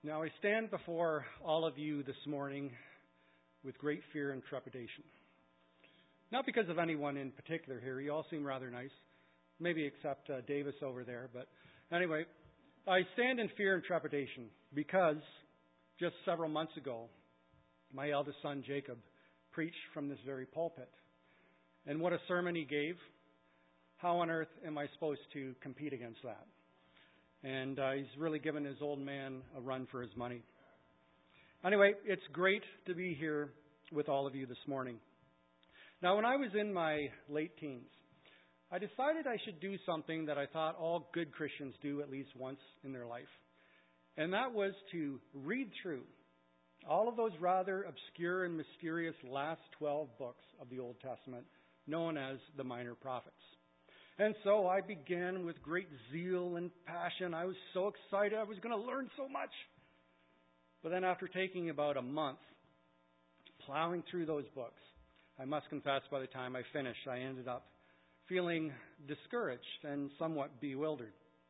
Now I stand before all of you this morning with great fear and trepidation. Not because of anyone in particular here. You all seem rather nice. Maybe except Davis over there. But anyway, I stand in fear and trepidation because just several months ago, my eldest son Jacob preached from this very pulpit. And what a sermon he gave. How on earth am I supposed to compete against that? And he's really given his old man a run for his money. Anyway, it's great to be here with all of you this morning. Now, when I was in my late teens, I decided I should do something that I thought all good Christians do at least once in their life. And that was to read through all of those rather obscure and mysterious last 12 books of the Old Testament, known as the Minor Prophets. And so I began with great zeal and passion. I was so excited. I was going to learn so much. But then after taking about a month plowing through those books, I must confess by the time I finished, I ended up feeling discouraged and somewhat bewildered.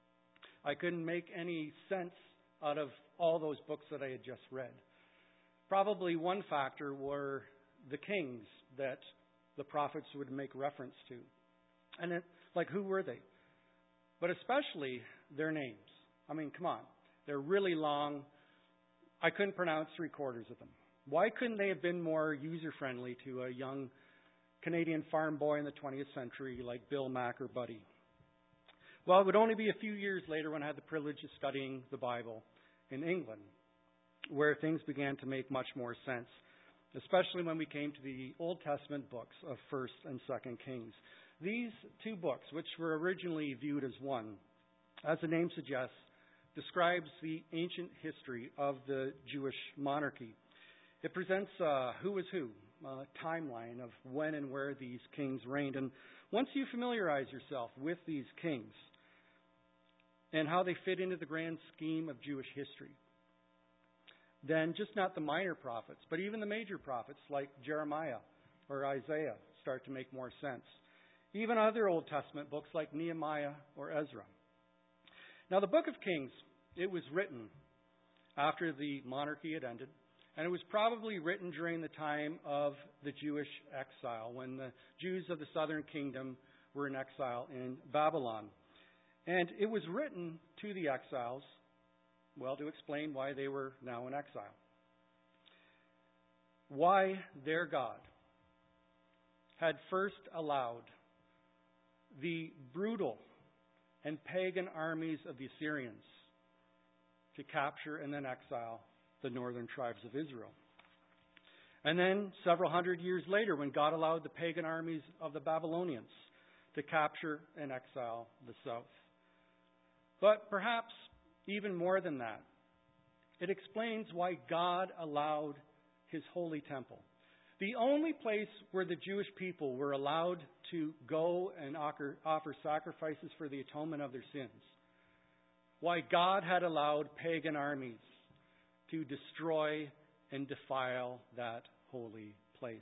I couldn't make any sense out of all those books that I had just read. Probably one factor were the kings that the prophets would make reference to. And who were they? But especially their names. I mean, come on. They're really long. I couldn't pronounce 3/4 of them. Why couldn't they have been more user-friendly to a young Canadian farm boy in the 20th century like Bill Mack or Buddy? Well, it would only be a few years later when I had the privilege of studying the Bible in England, where things began to make much more sense, especially when we came to the Old Testament books of 1st and 2nd Kings. These two books, which were originally viewed as one, as the name suggests, describes the ancient history of the Jewish monarchy. It presents who was who, a timeline of when and where these kings reigned. And once you familiarize yourself with these kings and how they fit into the grand scheme of Jewish history, then just not the minor prophets, but even the major prophets like Jeremiah or Isaiah start to make more sense. Even other Old Testament books like Nehemiah or Ezra. Now, the book of Kings, it was written after the monarchy had ended, and it was probably written during the time of the Jewish exile, when the Jews of the southern kingdom were in exile in Babylon. And it was written to the exiles, well, to explain why they were now in exile. Why their God had first allowed the brutal and pagan armies of the Assyrians to capture and then exile the northern tribes of Israel. And then several hundred years later, when God allowed the pagan armies of the Babylonians to capture and exile the south. But perhaps even more than that, it explains why God allowed His holy temple, the only place where the Jewish people were allowed to go and offer sacrifices for the atonement of their sins. Why God had allowed pagan armies to destroy and defile that holy place.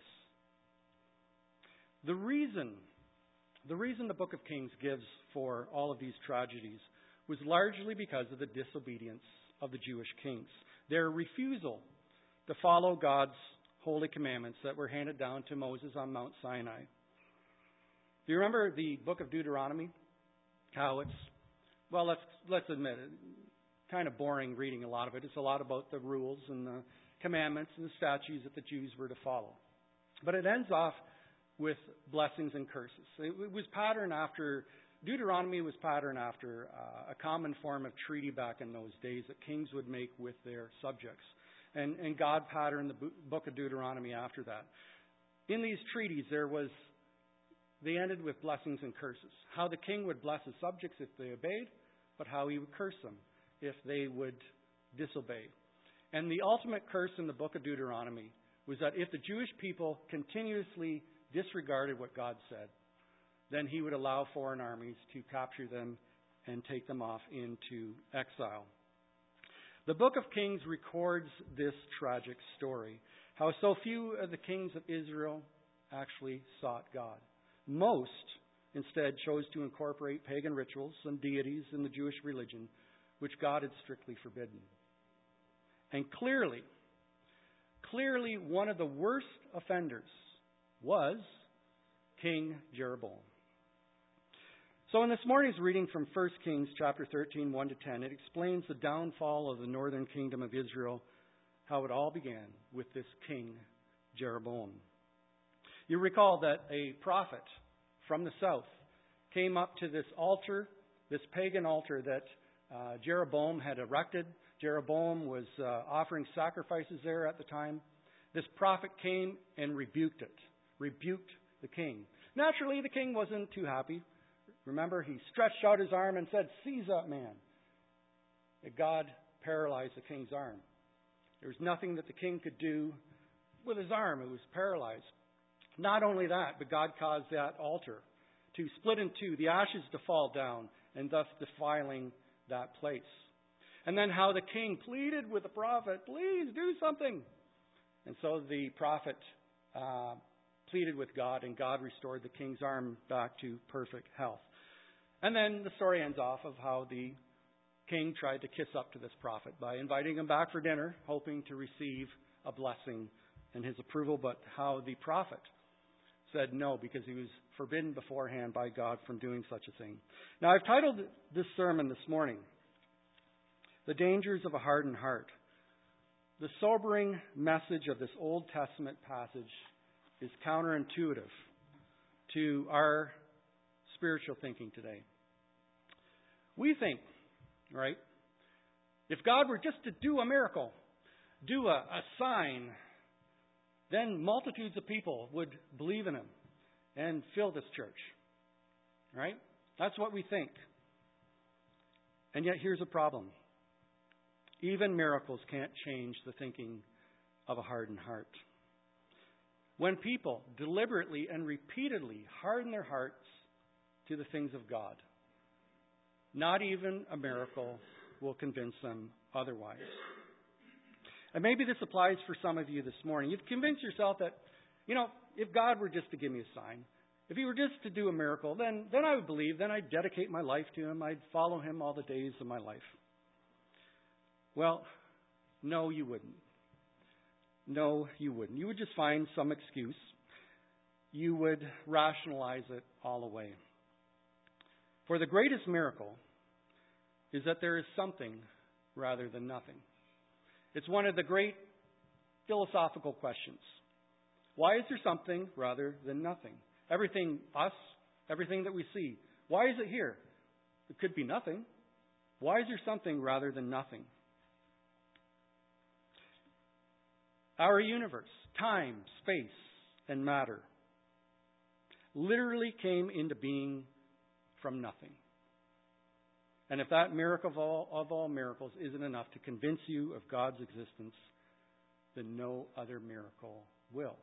The reason the book of Kings gives for all of these tragedies was largely because of the disobedience of the Jewish kings. Their refusal to follow God's holy commandments that were handed down to Moses on Mount Sinai. Do you remember the book of Deuteronomy? How it's, well, let's admit it, kind of boring reading a lot of it. It's a lot about the rules and the commandments and the statutes that the Jews were to follow. But it ends off with blessings and curses. It was patterned after, Deuteronomy was patterned after a common form of treaty back in those days that kings would make with their subjects. And God patterned the book of Deuteronomy after that. In these treaties, they ended with blessings and curses. How the king would bless his subjects if they obeyed, but how he would curse them if they would disobey. And the ultimate curse in the book of Deuteronomy was that if the Jewish people continuously disregarded what God said, then He would allow foreign armies to capture them and take them off into exile. The book of Kings records this tragic story, how so few of the kings of Israel actually sought God. Most, instead, chose to incorporate pagan rituals and deities in the Jewish religion, which God had strictly forbidden. And clearly one of the worst offenders was King Jeroboam. So in this morning's reading from 1 Kings chapter 13, 1 to 10, it explains the downfall of the northern kingdom of Israel, how it all began with this King Jeroboam. You recall that a prophet from the south came up to this altar, this pagan altar that Jeroboam had erected. Jeroboam was offering sacrifices there at the time. This prophet came and rebuked the king. Naturally, the king wasn't too happy. Remember, he stretched out his arm and said, "Seize that man." And God paralyzed the king's arm. There was nothing that the king could do with his arm. It was paralyzed. Not only that, but God caused that altar to split in two, the ashes to fall down, and thus defiling that place. And then how the king pleaded with the prophet, "Please do something." And so the prophet pleaded with God, and God restored the king's arm back to perfect health. And then the story ends off of how the king tried to kiss up to this prophet by inviting him back for dinner, hoping to receive a blessing and his approval, but how the prophet said no, because he was forbidden beforehand by God from doing such a thing. Now, I've titled this sermon this morning, "The Dangers of a Hardened Heart." The sobering message of this Old Testament passage is counterintuitive to our spiritual thinking today. We think, right, if God were just to do a miracle, do a sign, then multitudes of people would believe in him and fill this church. Right? That's what we think. And yet here's a problem. Even miracles can't change the thinking of a hardened heart. When people deliberately and repeatedly harden their hearts to the things of God, not even a miracle will convince them otherwise. And maybe this applies for some of you this morning. You've convinced yourself that, if God were just to give me a sign, if he were just to do a miracle, then I would believe, then I'd dedicate my life to him, I'd follow him all the days of my life. Well, no, you wouldn't. No, you wouldn't. You would just find some excuse. You would rationalize it all away. For the greatest miracle is that there is something rather than nothing. It's one of the great philosophical questions. Why is there something rather than nothing? Everything that we see, why is it here? It could be nothing. Why is there something rather than nothing? Our universe, time, space, and matter literally came into being from nothing. And if that miracle of all miracles isn't enough to convince you of God's existence, then no other miracle will.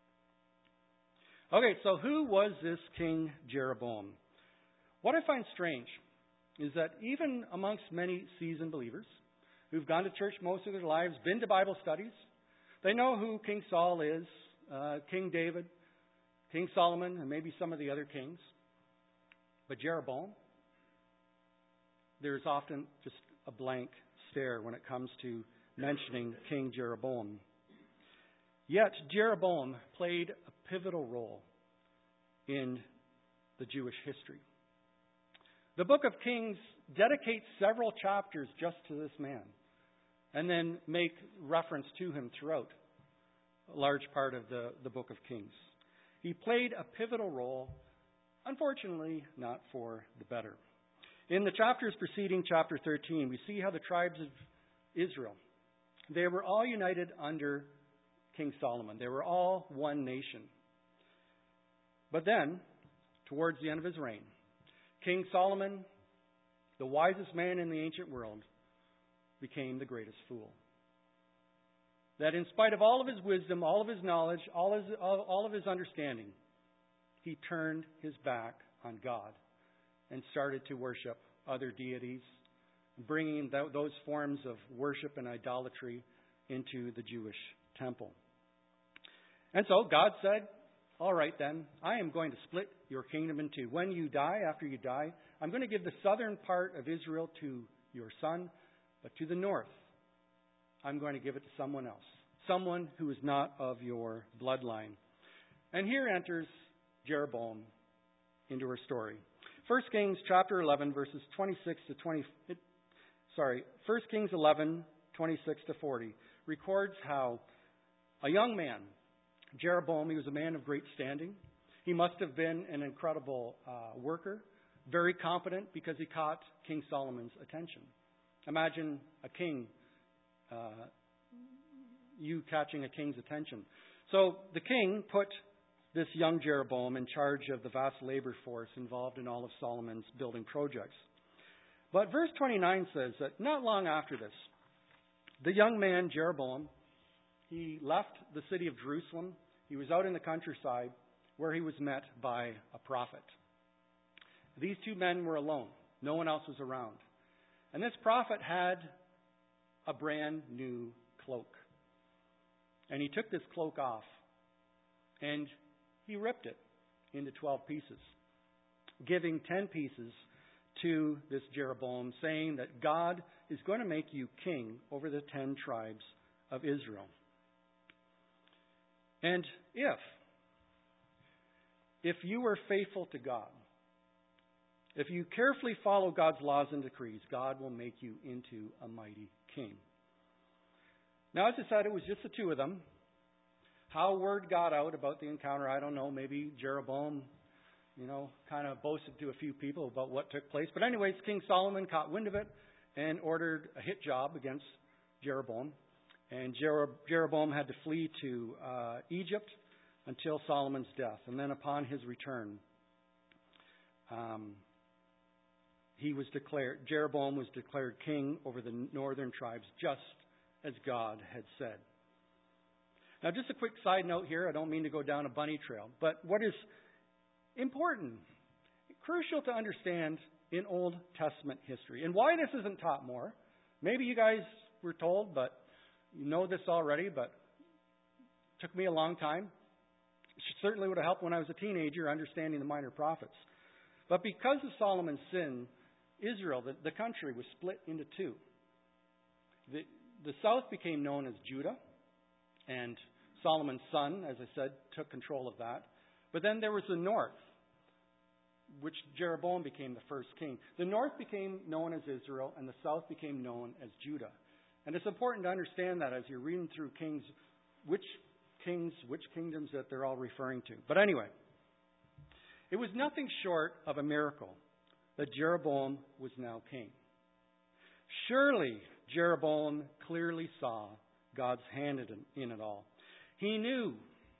Okay, so who was this King Jeroboam? What I find strange is that even amongst many seasoned believers who've gone to church most of their lives, been to Bible studies, they know who King Saul is, King David, King Solomon, and maybe some of the other kings. But Jeroboam, there's often just a blank stare when it comes to mentioning King Jeroboam. Yet Jeroboam played a pivotal role in the Jewish history. The book of Kings dedicates several chapters just to this man, and then make reference to him throughout a large part of the book of Kings. He played a pivotal role, unfortunately not for the better. In the chapters preceding chapter 13, we see how the tribes of Israel, they were all united under King Solomon. They were all one nation. But then, towards the end of his reign, King Solomon, the wisest man in the ancient world, became the greatest fool. That in spite of all of his wisdom, all of his knowledge, all of his understanding, he turned his back on God and started to worship other deities, bringing those forms of worship and idolatry into the Jewish temple. And so God said, all right then, I am going to split your kingdom in two. When you die, after you die, I'm going to give the southern part of Israel to your son, but to the north, I'm going to give it to someone else, someone who is not of your bloodline. And here enters Jeroboam into her story. 1 Kings chapter 11, verses 26 to 20. 1 Kings 11, 26 to 40 records how a young man, Jeroboam, he was a man of great standing. He must have been an incredible worker, very competent because he caught King Solomon's attention. Imagine a king, you catching a king's attention. So the king put this young Jeroboam in charge of the vast labor force involved in all of Solomon's building projects. But verse 29 says that not long after this, the young man Jeroboam, he left the city of Jerusalem. He was out in the countryside where he was met by a prophet. These two men were alone. No one else was around. And this prophet had a brand new cloak. And he took this cloak off and he ripped it into 12 pieces, giving 10 pieces to this Jeroboam, saying that God is going to make you king over the 10 tribes of Israel. And if you were faithful to God, if you carefully follow God's laws and decrees, God will make you into a mighty king. Now, as I said, it was just the two of them. How word got out about the encounter, I don't know. Maybe Jeroboam, kind of boasted to a few people about what took place. But anyways, King Solomon caught wind of it and ordered a hit job against Jeroboam. And Jeroboam had to flee to Egypt until Solomon's death. And then upon his return, Jeroboam was declared king over the northern tribes, just as God had said. Now, just a quick side note here. I don't mean to go down a bunny trail, but what is important, crucial to understand in Old Testament history, and why this isn't taught more. Maybe you guys were told, but you know this already, but it took me a long time. It certainly would have helped when I was a teenager understanding the minor prophets. But because of Solomon's sin, Israel, the country, was split into two. The south became known as Judah, and Solomon's son, as I said, took control of that. But then there was the north, which Jeroboam became the first king. The north became known as Israel, and the south became known as Judah. And it's important to understand that as you're reading through Kings, which kingdoms that they're all referring to. But anyway, it was nothing short of a miracle that Jeroboam was now king. Surely Jeroboam clearly saw God's hand in it all. He knew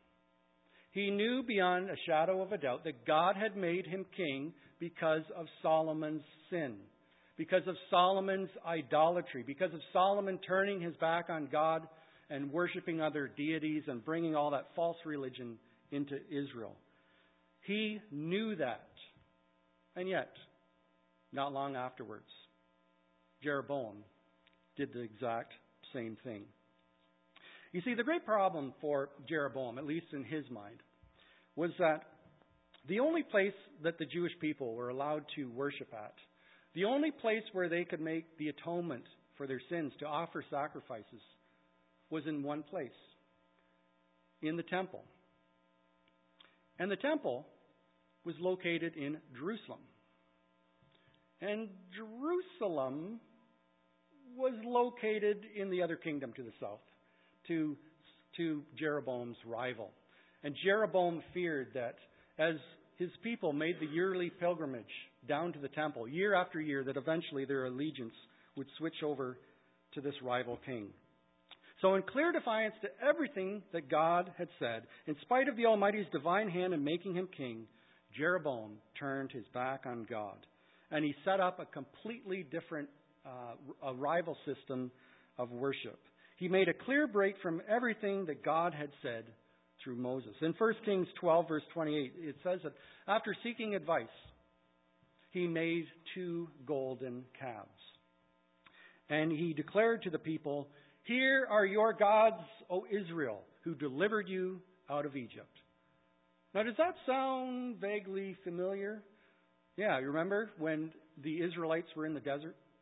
beyond a shadow of a doubt that God had made him king because of Solomon's sin, because of Solomon's idolatry, because of Solomon turning his back on God and worshiping other deities and bringing all that false religion into Israel. He knew that. And yet, not long afterwards, Jeroboam did the exact same thing. You see, the great problem for Jeroboam, at least in his mind, was that the only place that the Jewish people were allowed to worship at, the only place where they could make the atonement for their sins, to offer sacrifices, was in one place, in the temple. And the temple was located in Jerusalem. And Jerusalem was located in the other kingdom to the south, to Jeroboam's rival. And Jeroboam feared that as his people made the yearly pilgrimage down to the temple, year after year, that eventually their allegiance would switch over to this rival king. So in clear defiance to everything that God had said, in spite of the Almighty's divine hand in making him king, Jeroboam turned his back on God. And he set up a completely different a rival system of worship. He made a clear break from everything that God had said through Moses. In 1 Kings 12, verse 28, it says that after seeking advice, he made 2 golden calves. And he declared to the people, "Here are your gods, O Israel, who delivered you out of Egypt." Now, does that sound vaguely familiar? Yeah, you remember when the Israelites were in the desert?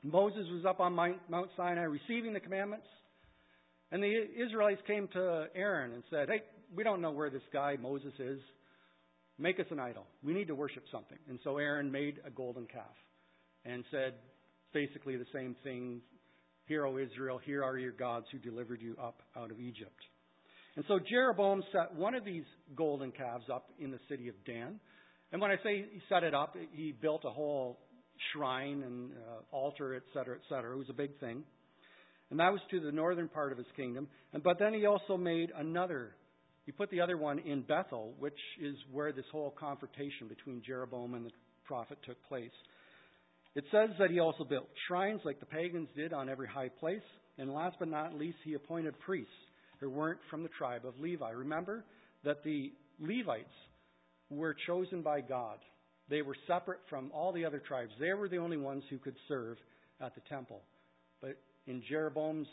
Moses was up on Mount Sinai receiving the commandments, and the Israelites came to Aaron and said, hey, we don't know where this guy Moses is. Make us an idol. We need to worship something. And so Aaron made a golden calf and said basically the same thing. Hear, O Israel, here are your gods who delivered you up out of Egypt. And so Jeroboam set one of these golden calves up in the city of Dan. And when I say he set it up, he built a whole shrine and altar, et cetera, et cetera. It was a big thing. And that was to the northern part of his kingdom. But then he also made another. He put the other one in Bethel, which is where this whole confrontation between Jeroboam and the prophet took place. It says that he also built shrines like the pagans did on every high place. And last but not least, he appointed priests who weren't from the tribe of Levi. Remember that the Levites were chosen by God. They were separate from all the other tribes. They were the only ones who could serve at the temple. But in Jeroboam's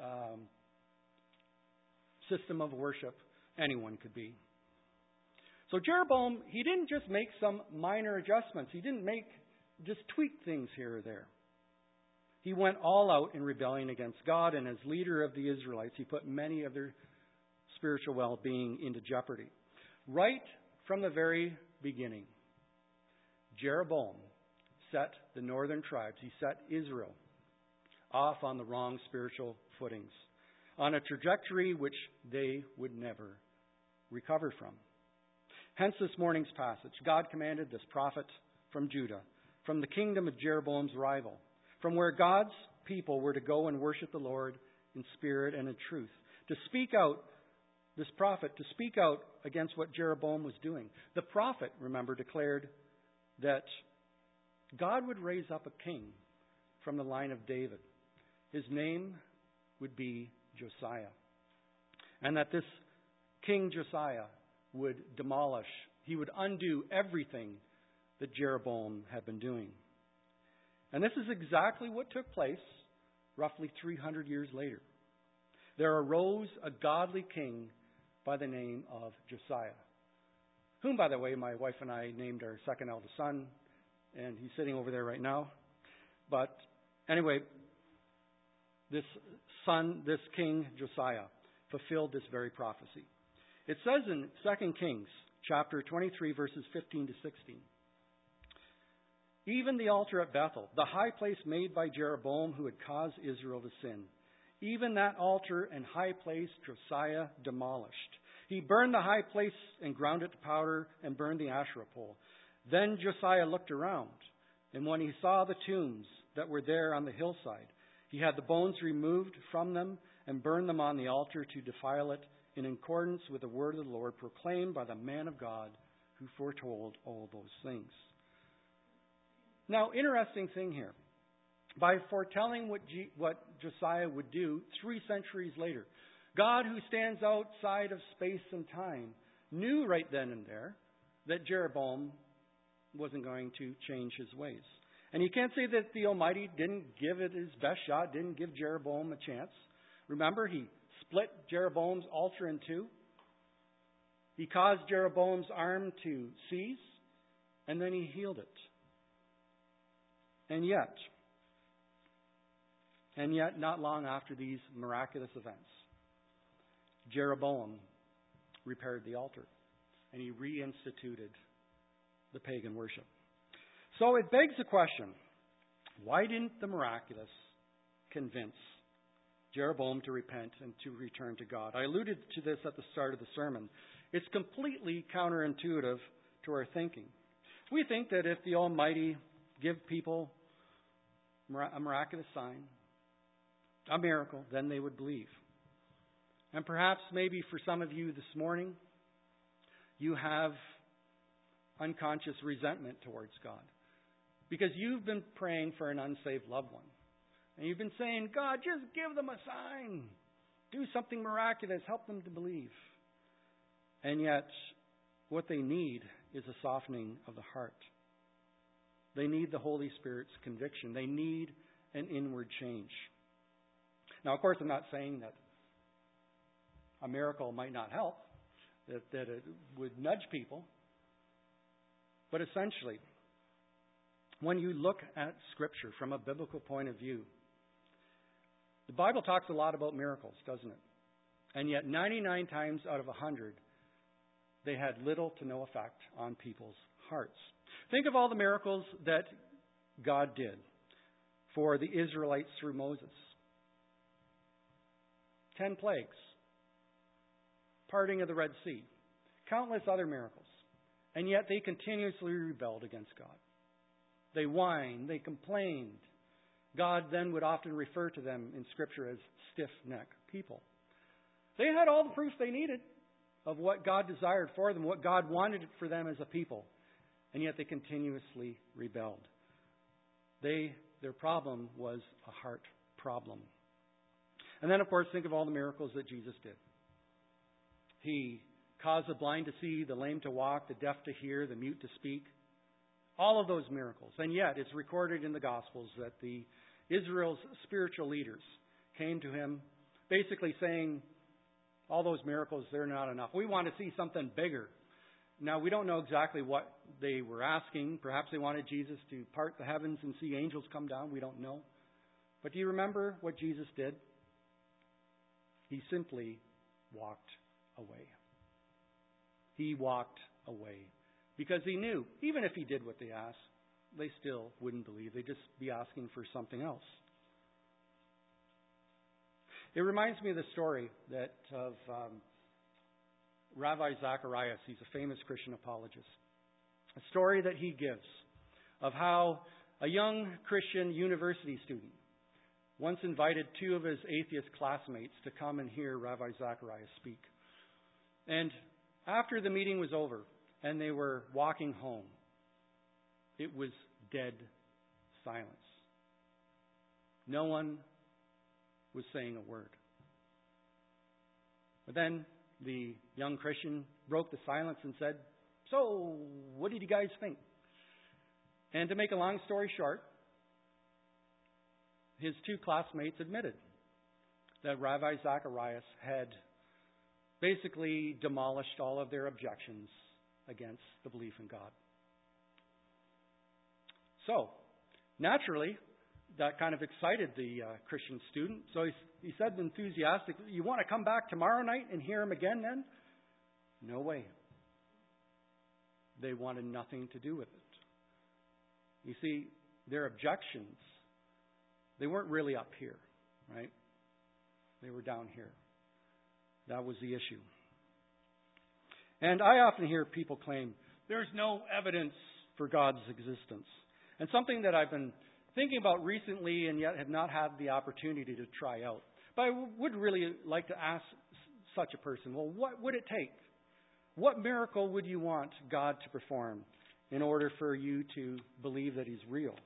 system of worship, anyone could be. So Jeroboam, he didn't just make some minor adjustments. He didn't just tweak things here or there. He went all out in rebellion against God, and as leader of the Israelites, he put many of their spiritual well-being into jeopardy. Right from the very beginning, Jeroboam set the northern tribes, he set Israel off on the wrong spiritual footings, on a trajectory which they would never recover from. Hence this morning's passage. God commanded this prophet from Judah, from the kingdom of Jeroboam's rival, from where God's people were to go and worship the Lord in spirit and in truth, to speak out, this prophet, to speak out against what Jeroboam was doing. The prophet, remember, declared that God would raise up a king from the line of David. His name would be Josiah. And that this King Josiah would demolish, he would undo everything that Jeroboam had been doing. And this is exactly what took place roughly 300 years later. There arose a godly king by the name of Josiah, whom, by the way, my wife and I named our second eldest son, and he's sitting over there right now. But anyway, this king Josiah fulfilled this very prophecy. It says in 2 Kings chapter 23, verses 15 to 16, even the altar at Bethel, the high place made by Jeroboam, who had caused Israel to sin, even that altar and high place Josiah demolished. He burned the high place and ground it to powder and burned the Asherah pole. Then Josiah looked around, and when he saw the tombs that were there on the hillside, he had the bones removed from them and burned them on the altar to defile it in accordance with the word of the Lord proclaimed by the man of God who foretold all those things. Now, interesting thing here. By foretelling what Josiah would do 3 centuries later, God, who stands outside of space and time, knew right then and there that Jeroboam wasn't going to change his ways. And you can't say that the Almighty didn't give it his best shot, didn't give Jeroboam a chance. Remember, he split Jeroboam's altar in two. He caused Jeroboam's arm to seize, and then he healed it. And yet, not long after these miraculous events, Jeroboam repaired the altar, and he reinstituted the pagan worship. So it begs the question, why didn't the miraculous convince Jeroboam to repent and to return to God? I alluded to this at the start of the sermon. It's completely counterintuitive to our thinking. We think that if the Almighty give people a miraculous sign, a miracle, then they would believe. And perhaps maybe for some of you this morning, you have unconscious resentment towards God because you've been praying for an unsaved loved one. And you've been saying, God, just give them a sign. Do something miraculous. Help them to believe. And yet, what they need is a softening of the heart. They need the Holy Spirit's conviction. They need an inward change. Now, of course, I'm not saying that a miracle might not help, that it would nudge people. But essentially, when you look at Scripture from a biblical point of view, the Bible talks a lot about miracles, doesn't it? And yet 99 times out of 100, they had little to no effect on people's hearts. Think of all the miracles that God did for the Israelites through Moses. 10 plagues, parting of the Red Sea, countless other miracles. And yet they continuously rebelled against God. They whined, they complained. God then would often refer to them in Scripture as stiff-necked people. They had all the proof they needed of what God desired for them, what God wanted for them as a people. And yet they continuously rebelled. Their problem was a heart problem. And then, of course, think of all the miracles that Jesus did. He caused the blind to see, the lame to walk, the deaf to hear, the mute to speak. All of those miracles. And yet it's recorded in the Gospels that Israel's spiritual leaders came to him basically saying, all those miracles, they're not enough. We want to see something bigger. Now, we don't know exactly what they were asking. Perhaps they wanted Jesus to part the heavens and see angels come down. We don't know. But do you remember what Jesus did? He simply walked away. He walked away. Because he knew, even if he did what they asked, they still wouldn't believe. They'd just be asking for something else. It reminds me of the story of Ravi Zacharias. He's a famous Christian apologist. A story that he gives of how a young Christian university student once invited two of his atheist classmates to come and hear Ravi Zacharias speak. And after the meeting was over and they were walking home, it was dead silence. No one was saying a word. But then the young Christian broke the silence and said, "So, what did you guys think?" And to make a long story short, his two classmates admitted that Ravi Zacharias had basically demolished all of their objections against the belief in God. So, naturally, that kind of excited the Christian student. So he said enthusiastically, "You want to come back tomorrow night and hear him again then?" No way. They wanted nothing to do with it. You see, their objections, they weren't really up here, right? They were down here. That was the issue. And I often hear people claim, there's no evidence for God's existence. And something that I've been thinking about recently and yet have not had the opportunity to try out. But I would really like to ask such a person, well, what would it take? What miracle would you want God to perform in order for you to believe that He's real?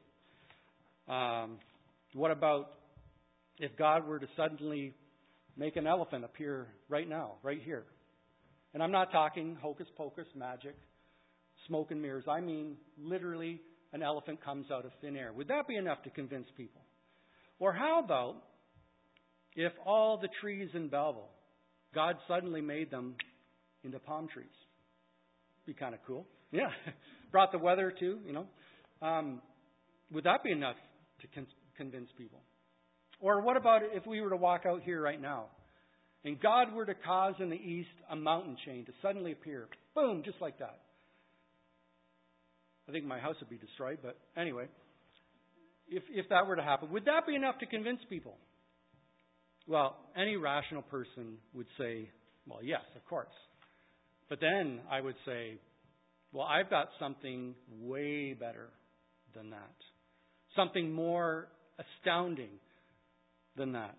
What about if God were to suddenly make an elephant appear right now, right here? And I'm not talking hocus pocus, magic, smoke and mirrors. I mean literally an elephant comes out of thin air. Would that be enough to convince people? Or how about if all the trees in Belleville, God suddenly made them into palm trees? Be kind of cool. Yeah. Brought the weather too, you know. Would that be enough to convince people? Or what about if we were to walk out here right now and God were to cause in the east a mountain chain to suddenly appear? Boom, just like that. I think my house would be destroyed, but anyway, if that were to happen, would that be enough to convince people? Well, any rational person would say, well, yes, of course. But then I would say, well, I've got something way better than that. Something more astounding than that.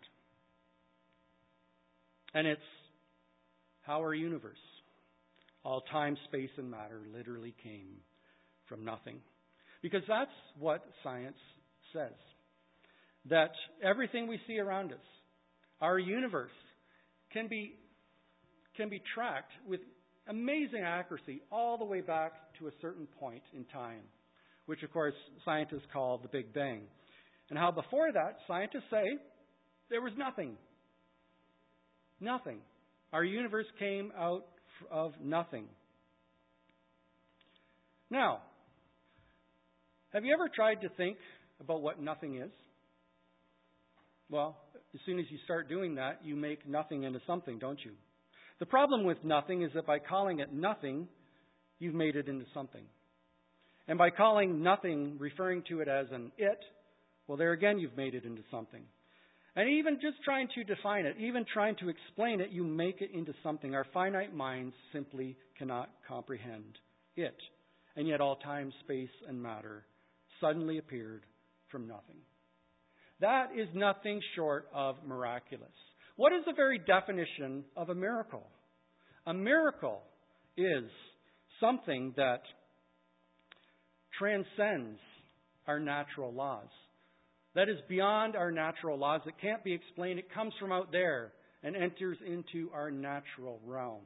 And it's how our universe, all time, space, and matter literally came from nothing. Because that's what science says. That everything we see around us, our universe, can be tracked with amazing accuracy all the way back to a certain point in time, which of course scientists call the Big Bang. And how before that, scientists say, there was nothing. Nothing. Our universe came out of nothing. Now, Have you ever tried to think about what nothing is? Well, as soon as you start doing that, you make nothing into something, don't you? The problem with nothing is that by calling it nothing, you've made it into something. And by calling nothing, referring to it as an it, well, there again, you've made it into something. And even just trying to define it, even trying to explain it, you make it into something. Our finite minds simply cannot comprehend it. And yet all time, space, and matter suddenly appeared from nothing. That is nothing short of miraculous. What is the very definition of a miracle? A miracle is something that transcends our natural laws. That is beyond our natural laws. It can't be explained. It comes from out there and enters into our natural realm.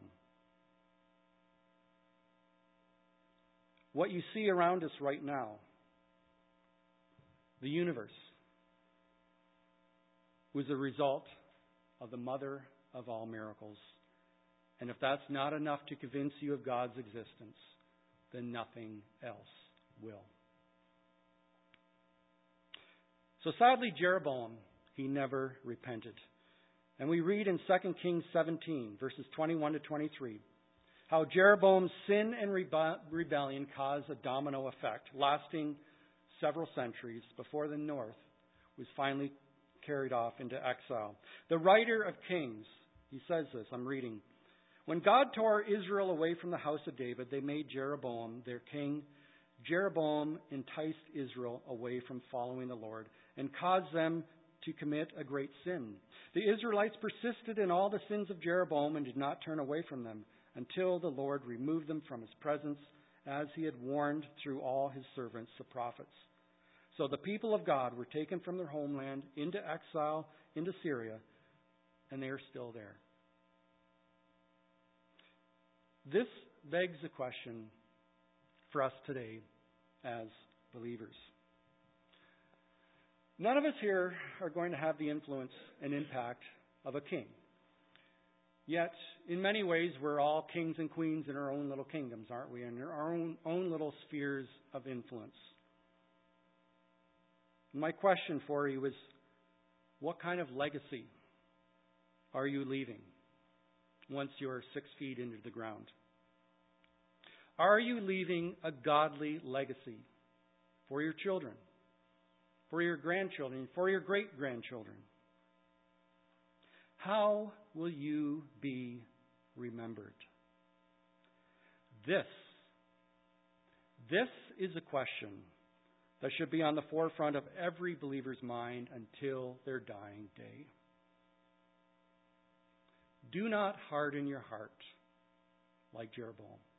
What you see around us right now, the universe, was a result of the mother of all miracles. And if that's not enough to convince you of God's existence, then nothing else will. So sadly, Jeroboam, he never repented. And we read in 2 Kings 17, verses 21 to 23, how Jeroboam's sin and rebellion caused a domino effect, lasting several centuries before the north was finally carried off into exile. The writer of Kings, he says this, I'm reading, when God tore Israel away from the house of David, they made Jeroboam their king. Jeroboam enticed Israel away from following the Lord and caused them to commit a great sin. The Israelites persisted in all the sins of Jeroboam and did not turn away from them until the Lord removed them from his presence, as he had warned through all his servants, the prophets. So the people of God were taken from their homeland into exile into Syria, and they are still there. This begs the question for us today as believers. None of us here are going to have the influence and impact of a king. Yet, in many ways, we're all kings and queens in our own little kingdoms, aren't we? In our own little spheres of influence. My question for you is, what kind of legacy are you leaving once you're 6 feet into the ground? Are you leaving a godly legacy for your children, for your grandchildren, for your great-grandchildren? How will you be remembered? This is a question that should be on the forefront of every believer's mind until their dying day. Do not harden your heart like Jeroboam.